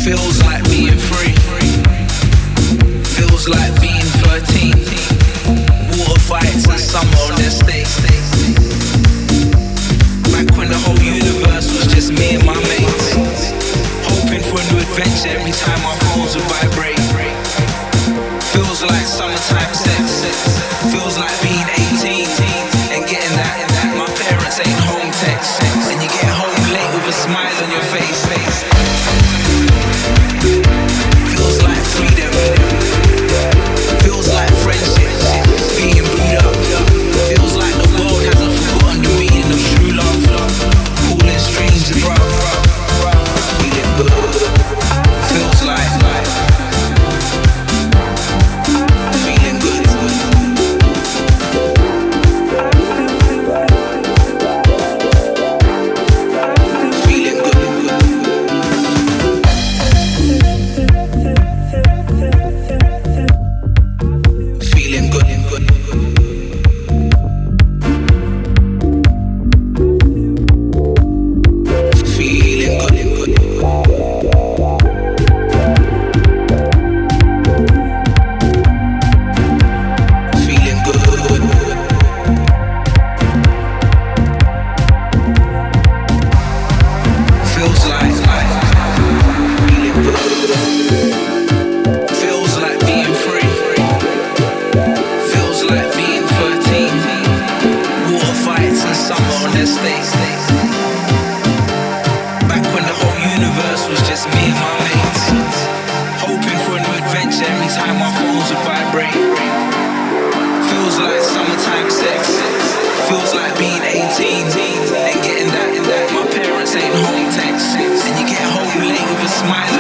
Feels like being free. Feels like being 13. Water fights and summer on the state. Back when the whole universe was just me and my mates. Hoping for a new adventure every time our phones would vibrate. Feels like summertime sex. Feels like being 18 and getting that. My parents ain't home text. And you get home late with a smile on your face. Feels like freedom. Feels like friendship. Being booed up. Feels like the world hasn't forgotten the meaning of true love. Calling strangers, bruv. Feeling good. Feels like feeling good. Feeling good. Feeling good. Feeling good. Feeling good. Feels like feeling good. Feels like being free. Feels like being 13. Water fights and summer on the state. Back when the whole universe was just me and my mates. Hoping for a new adventure every time our phones would vibrate. Feels like summertime sex. Feels like being 18 and getting that. My parents ain't home text. And you get home late with a smile